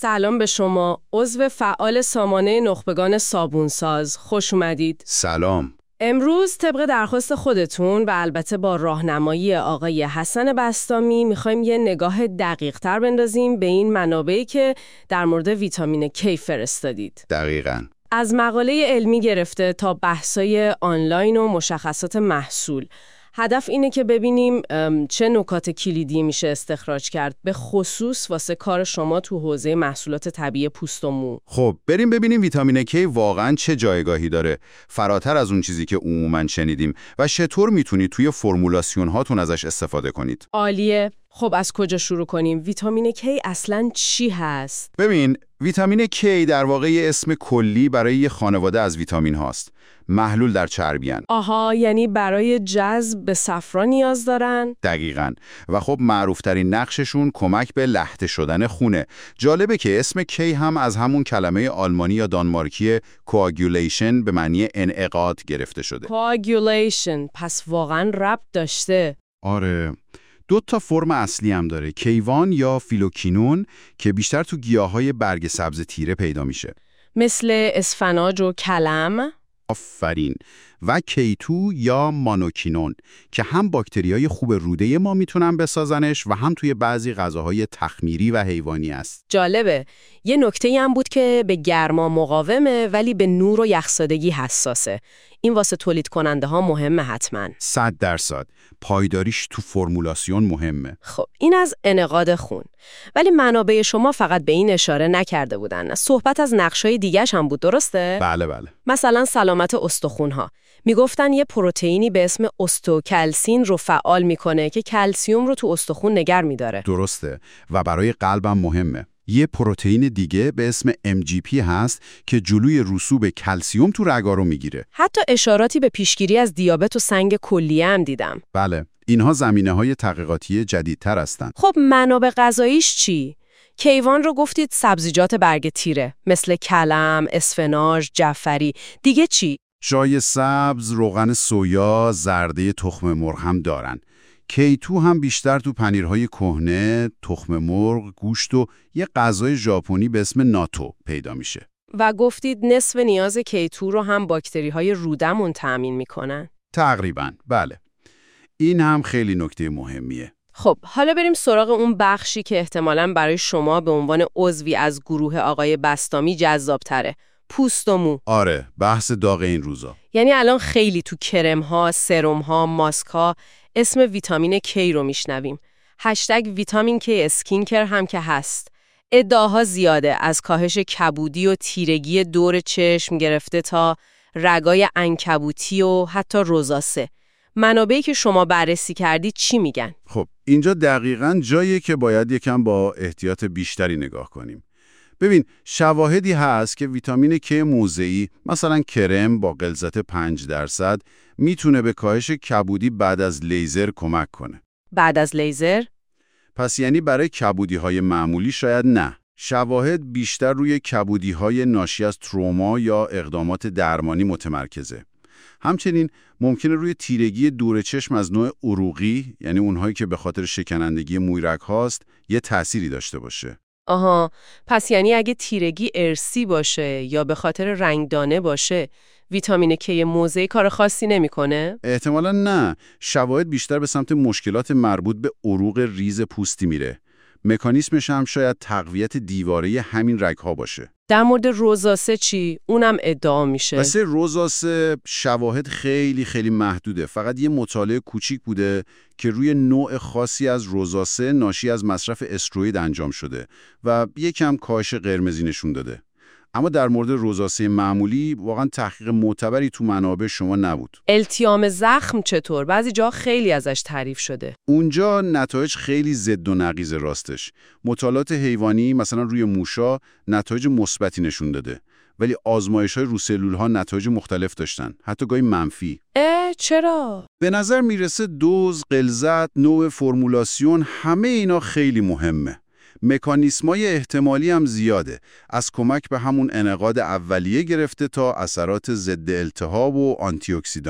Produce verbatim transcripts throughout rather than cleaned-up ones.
سلام به شما، عضو فعال سامانه نخبگان صابونساز. خوش اومدید. سلام. امروز طبق درخواست خودتون و البته با راهنمایی آقای حسن بسطامی میخوایم یه نگاه دقیق تر بندازیم به این منابعی که در مورد ویتامین کی فرستادید. دقیقاً. از مقاله علمی گرفته تا بحثای آنلاین و مشخصات محصول. هدف اینه که ببینیم چه نکات کلیدی میشه استخراج کرد، به خصوص واسه کار شما تو حوزه محصولات طبیعی پوست و مو. خب بریم ببینیم ویتامین کی واقعاً چه جایگاهی داره، فراتر از اون چیزی که عموماً شنیدیم، و چطور میتونید توی فرمولاسیون هاتون ازش استفاده کنید. عالیه. خب از کجا شروع کنیم؟ ویتامین کی اصلاً چی هست؟ ببین، ویتامین کی در واقع یه اسم کلی برای یه خانواده از ویتامین هاست. محلول در چربیان. آها، یعنی برای جذب به صفرا نیاز دارن؟ دقیقاً. و خب معروفترین نقششون کمک به لخته شدن خونه. جالبه که اسم کی هم از همون کلمه آلمانی یا دانمارکی کوآگولیشن به معنی انعقاد گرفته شده. کوآگولیشن، پس واقعاً ربط داشته. آره. دو تا فرم اصلی هم داره، کیوان یا فیلوکینون، که بیشتر تو گیاهای برگ سبز تیره پیدا میشه. مثل اسفناج و کلم؟ آفرین. و کیتو یا مانوکینون که هم باکتریای خوب روده ما میتونن بسازنش و هم توی بعضی غذاهای تخمیری و حیوانی است. جالبه. یه نکته‌ای هم بود که به گرما مقاومه ولی به نور و یخزدگی حساسه. این واسه تولید کننده ها مهمه حتما. صد درصد. پایداریش تو فرمولاسیون مهمه. خب این از انعقاد خون. ولی منابع شما فقط به این اشاره نکرده بودن. صحبت از نقشای دیگه‌ش هم بود، درسته؟ بله بله. مثلا سلامت استخوان‌ها. میگفتن یه پروتئینی به اسم استوکلسین رو فعال میکنه که کلسیوم رو تو استخوان نگر میداره. درسته. و برای قلبم مهمه. یه پروتئین دیگه به اسم ام جی پی هست که جلوی رسوب کلسیوم تو رگا رو میگیره. حتی اشاراتی به پیشگیری از دیابت و سنگ کلیه هم دیدم. بله، اینها زمینه‌های تحقیقاتی جدیدتر هستن. خب منابع غذاییش چی؟ کیوان رو گفتید سبزیجات برگ تیره مثل کلم، اسفناج، جعفری. دیگه چی؟ چای سبز، روغن سویا، زرده تخم مرغ هم دارن. کیتو هم بیشتر تو پنیرهای کهنه، تخم مرغ، گوشت و یه غذای ژاپنی به اسم ناتو پیدا میشه. و گفتید نصف نیاز کیتو رو هم باکتری‌های رودمون تأمین میکنن. تقریباً، بله. این هم خیلی نکته مهمیه. خب حالا بریم سراغ اون بخشی که احتمالاً برای شما به عنوان عضوی از گروه آقای بسطامی جذاب‌تره. پوست و مو. آره، بحث داغ این روزا. یعنی الان خیلی تو کرم‌ها، سرم‌ها، ماسک‌ها اسم ویتامین کی رو میشنویم. هشتگ ویتامین کی اسکینکر هم که هست. ادعاها زیاده، از کاهش کبودی و تیرگی دور چشم گرفته تا رگای عنکبوتی و حتی روزاسه. منابعی که شما بررسی کردی چی میگن؟ خب اینجا دقیقاً جاییه که باید یکم با احتیاط بیشتری نگاه کنیم. ببین، شواهدی هست که ویتامین کی موضعی، مثلا کرم با غلظت پنج درصد، میتونه به کاهش کبودی بعد از لیزر کمک کنه. بعد از لیزر؟ پس یعنی برای کبودی‌های معمولی شاید نه. شواهد بیشتر روی کبودی‌های ناشی از تروما یا اقدامات درمانی متمرکزه. همچنین ممکنه روی تیرگی دور چشم از نوع عروقی، یعنی اونهایی که به خاطر شکنندگی مویرگ هاست، یه تأثیری داشته باشه. آها، پس یعنی اگه تیرگی ارثی باشه یا به خاطر رنگدانه باشه، ویتامین کی موضعی کار خاصی نمیکنه؟ احتمالاً نه. شواهد بیشتر به سمت مشکلات مربوط به عروق ریز پوستی میره. مکانیسمش هم شاید تقویت دیواره همین رگ‌ها باشه. در مورد روزاسه چی؟ اونم ادعا میشه. واسه روزاسه شواهد خیلی خیلی محدوده. فقط یه مطالعه کوچیک بوده که روی نوع خاصی از روزاسه ناشی از مصرف استروئید انجام شده و یکم کاهش قرمزی نشون داده. اما در مورد روزاسه معمولی واقعا تحقیق معتبری تو منابع شما نبود. التیام زخم چطور؟ بعضی جا خیلی ازش تعریف شده. اونجا نتایج خیلی ضد و نقیض راستش. مطالعات حیوانی مثلا روی موشا نتایج مثبتی نشون داده، ولی آزمایش‌های رو سلول‌ها نتایج مختلف داشتن، حتی گاهی منفی. اه چرا؟ به نظر میرسه دوز، غلظت، نوع فرمولاسیون، همه اینا خیلی مهمه. مکانیسمای احتمالی هم زیاده، از کمک به همون انعقاد اولیه گرفته تا اثرات ضد التهاب و آنتی اکسیدانی.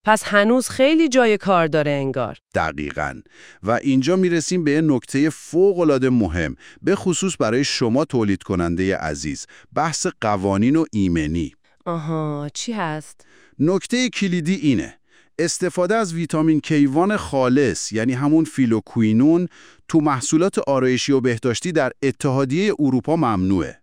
پس هنوز خیلی جای کار داره انگار. دقیقاً. و اینجا میرسیم به یه نکته فوق‌العاده مهم، به خصوص برای شما تولید کننده عزیز، بحث قوانین و ایمنی. آها، چی هست؟ نکته کلیدی اینه: استفاده از ویتامین کیوان خالص، یعنی همون فیلوکوینون، تو محصولات آرایشی و بهداشتی در اتحادیه اروپا ممنوعه.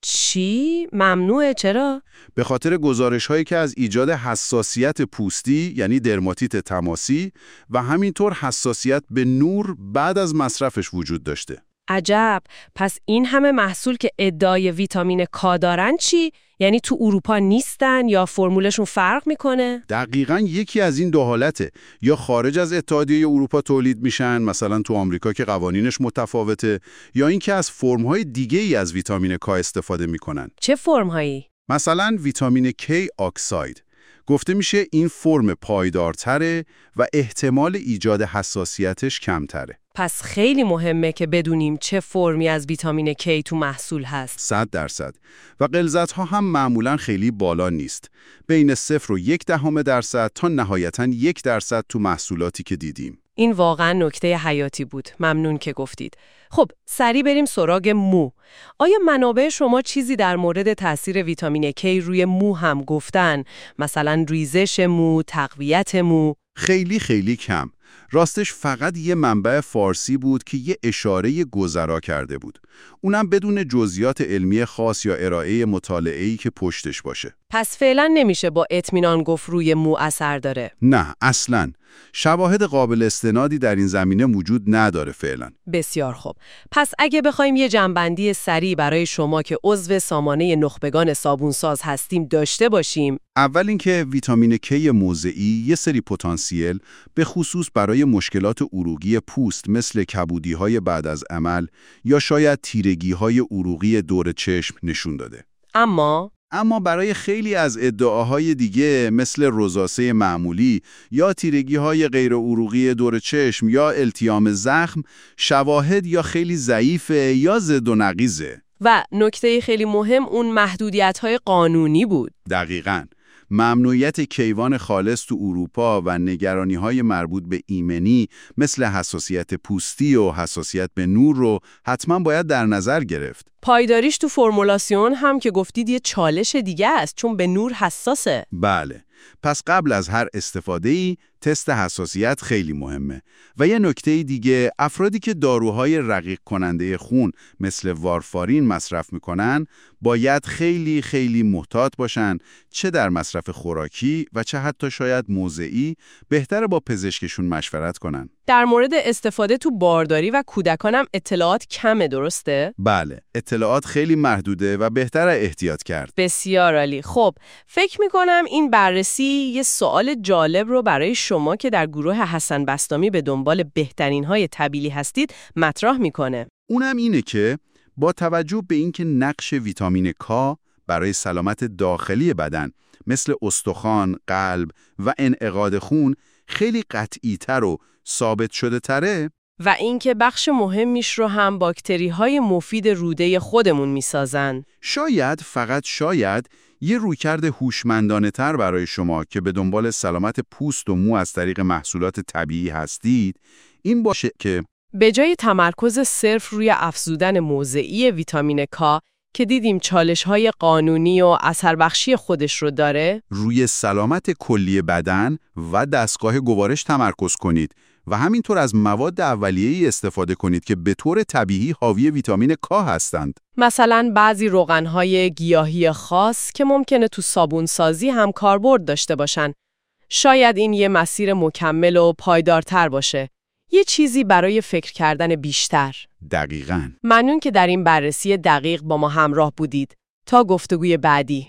چی؟ ممنوعه؟ چرا؟ به خاطر گزارش‌هایی که از ایجاد حساسیت پوستی، یعنی درماتیت تماسی، و همینطور حساسیت به نور بعد از مصرفش وجود داشته. عجب. پس این همه محصول که ادعای ویتامین کا دارن چی؟ یعنی تو اروپا نیستن یا فرمولشون فرق میکنه؟ دقیقاً یکی از این دو حالته. یا خارج از اتحادیه اروپا تولید میشن، مثلا تو آمریکا که قوانینش متفاوته، یا اینکه از فرم‌های دیگه‌ای از ویتامین کا استفاده میکنن. چه فرم‌هایی؟ مثلا ویتامین کی اکساید. گفته میشه این فرم پایدارتره و احتمال ایجاد حساسیتش کمتره. پس خیلی مهمه که بدونیم چه فرمی از ویتامین کی تو محصول هست. صد درصد. و غلظت‌ها هم معمولاً خیلی بالا نیست. بین صفر و یک دهم درصد تا نهایتاً یک درصد تو محصولاتی که دیدیم. این واقعاً نکته حیاتی بود. ممنون که گفتید. خب، سریع بریم سراغ مو. آیا منابع شما چیزی در مورد تاثیر ویتامین کی روی مو هم گفتن؟ مثلا ریزش مو، تقویت مو؟ خیلی خیلی کم. راستش فقط یه منبع فارسی بود که یه اشاره گذرا کرده بود. اونم بدون جزئیات علمی خاص یا ارائه مطالعه‌ای که پشتش باشه. پس فعلا نمیشه با اطمینان گفت روی مو اثر داره. نه، اصلاً. شواهد قابل استنادی در این زمینه وجود نداره فعلا. بسیار خوب. پس اگه بخوایم یه جنبندی سریع برای شما که عضو سامانه نخبگان صابونساز هستیم داشته باشیم. اول اینکه ویتامین کی موضعی یه سری پتانسیل به خصوص برای مشکلات عروقی پوست مثل کبودی‌های بعد از عمل یا شاید تیرگی‌های عروقی دور چشم نشون داده. اما اما برای خیلی از ادعاهای دیگه مثل روزاسه معمولی یا تیرگی‌های غیر عروقی دور چشم یا التیام زخم، شواهد یا خیلی ضعیفه یا ضد و نقیضه. و نکته خیلی مهم اون محدودیت‌های قانونی بود. دقیقاً. ممنوعیت کیوان خالص تو اروپا و نگرانی‌های مربوط به ایمنی مثل حساسیت پوستی و حساسیت به نور رو حتما باید در نظر گرفت. پایداریش تو فرمولاسیون هم که گفتید یه چالش دیگه است چون به نور حساسه. بله. پس قبل از هر استفاده‌ای تست حساسیت خیلی مهمه. و یه نکته دیگه، افرادی که داروهای رقیق کننده خون مثل وارفارین مصرف میکنن باید خیلی خیلی محتاط باشن، چه در مصرف خوراکی و چه حتی شاید موضعی. بهتره با پزشکشون مشورت کنن. در مورد استفاده تو بارداری و کودکانم اطلاعات کمه، درسته؟ بله، اطلاعات خیلی محدوده و بهتره احتیاط کرد. بسیار عالی. خب، فکر میکنم این بررسی یه سوال جالب رو برای شما که در گروه حسن بسطامی به دنبال بهترین های طبیعی هستید مطرح میکنه. اونم اینه که با توجه به اینکه نقش ویتامین کا برای سلامت داخلی بدن مثل استخوان، قلب و انعقاد خون خیلی قطعی‌تر و ثابت شده تره و اینکه بخش مهمیش رو هم باکتری‌های مفید روده خودمون میسازن. شاید، فقط شاید، یه رویکرد هوشمندانه‌تر برای شما که به دنبال سلامت پوست و مو از طریق محصولات طبیعی هستید این باشه که به جای تمرکز صرف روی افزودن موضعی ویتامین کا که دیدیم چالش‌های قانونی و اثربخشی خودش رو داره، روی سلامت کلی بدن و دستگاه گوارش تمرکز کنید و همینطور از مواد اولیه‌ای استفاده کنید که به طور طبیعی حاوی ویتامین کا هستند. مثلا بعضی روغن‌های گیاهی خاص که ممکنه تو صابونسازی هم کاربرد داشته باشن. شاید این یه مسیر مکمل و پایدارتر باشه. یه چیزی برای فکر کردن بیشتر. دقیقاً. ممنون که در این بررسی دقیق با ما همراه بودید. تا گفتگوی بعدی.